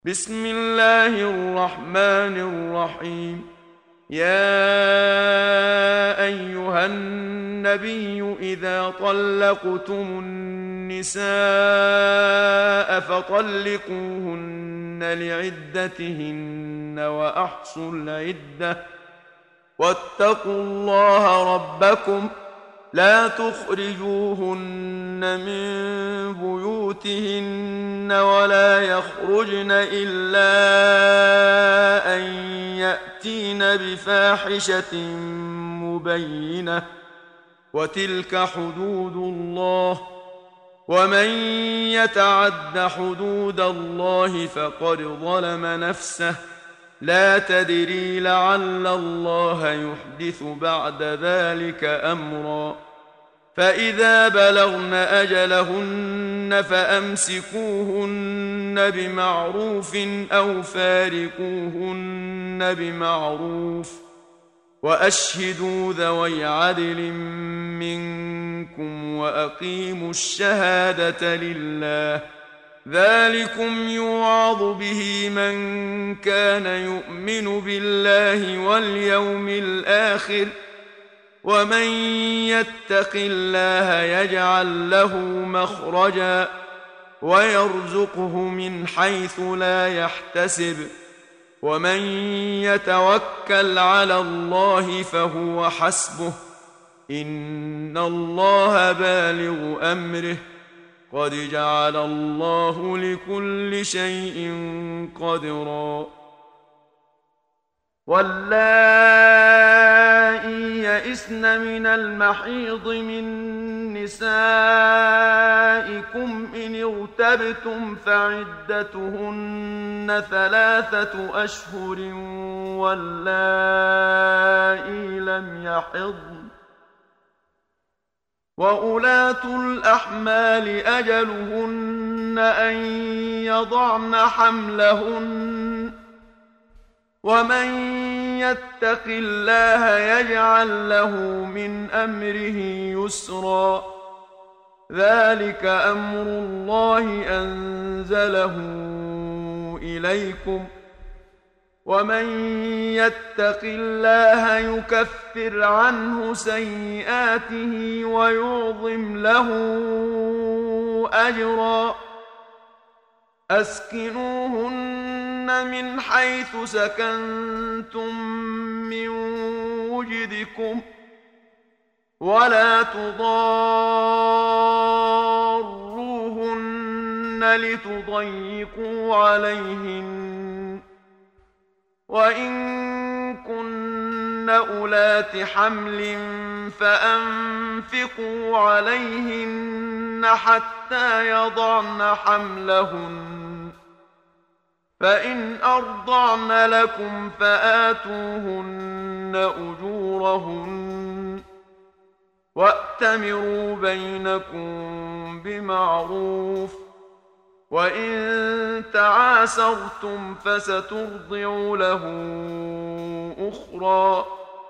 بسم الله الرحمن الرحيم. يا أيها النبي إذا طلقتم النساء فطلقوهن لعدتهن وأحصوا العدة واتقوا الله ربكم لا تخرجوهن من بيوتهن ولا يخرجن إلا أن يأتين بفاحشة مبينة وتلك حدود الله ومن يتعد حدود الله فقد ظلم نفسه لا تدري لعل الله يحدث بعد ذلك أمرا. فإذا بلغن أجلهن فأمسكوهن بمعروف أو فارقوهن بمعروف وأشهدوا ذوي عدل منكم وأقيموا الشهادة لله ذلكم يوعظ به من كان يؤمن بالله واليوم الآخر ومن يتق الله يجعل له مخرجا ويرزقه من حيث لا يحتسب ومن يتوكل على الله فهو حسبه إن الله بالغ أمره قد جعل الله لكل شيء قدرا. واللائي يئسن من المحيض من نسائكم إن ارتبتم فعدتهن 3 أشهر واللائي لم يحضن وأولاة الأحمال أجلهن أن يضعن حملهن ومن يتق الله يجعل له من أمره يسرا ذلك أمر الله أنزله إليكم ومن يتق الله يكفر عنه سيئاته ويعظم له أجرا. أسكنوهن من حيث سكنتم من وجدكم ولا تضاروهن لتضيقوا عليهن وإن كن أولات حمل فأنفقوا عليهن حتى يضعن حملهن فإن أرضعن لكم فآتوهن أجورهن وأتمروا بينكم بمعروف وإن تعاسرتم فسترضع له أخرى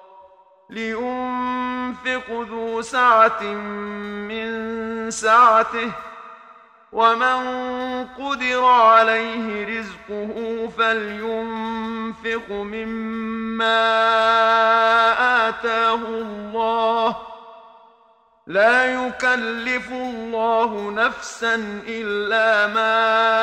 لينفق ذو سعة من سعته ومن قدر عليه رزقه فلينفق مما آتاه الله لا يكلف الله نفسا إلا ما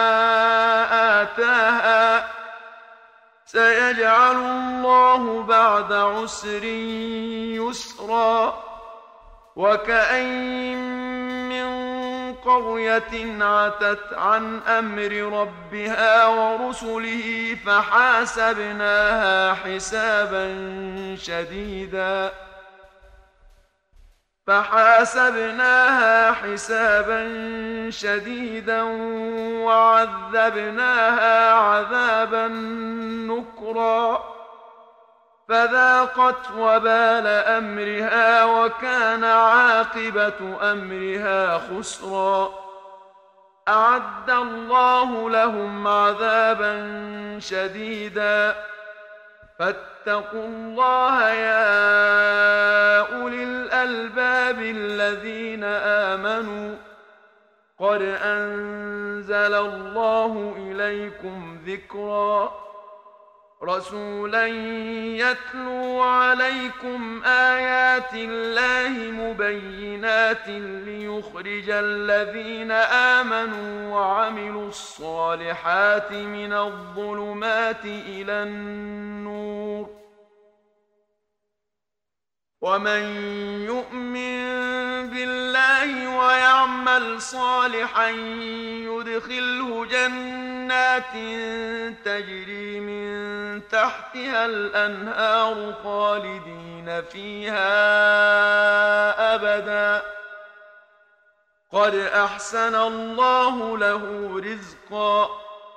آتاها سيجعل الله بعد عسر يسرا. وكأين من قرية عتت عن أمر ربها ورسله فحاسبناها حسابا شديدا وعذبناها عذابا نكرا فذاقت وبال أمرها وكان عاقبة أمرها خسرا. أعد الله لهم عذابا شديدا فاتقوا الله يا أولي الألباب الذين آمنوا قد أنزل الله إليكم ذكرا رسولا يتلو عليكم آيات الله مبينات ليخرج الذين آمنوا وعملوا الصالحات من الظلمات إلى النور ومن يؤمن بالله ويعمل صالحا يدخله جنات تجري من تحتها الأنهار خالدين فيها أبدا قد أحسن الله له رزقا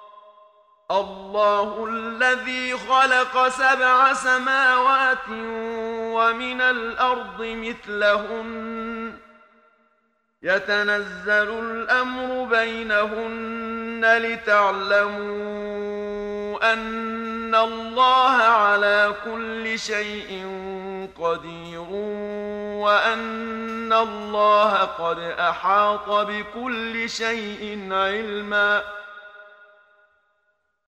الله الذي خلق 7 سماوات ومن الأرض مثلهن يتنزل الأمر بينهن لتعلموا أن الله على كل شيء قدير وأن الله قد أحاط بكل شيء علما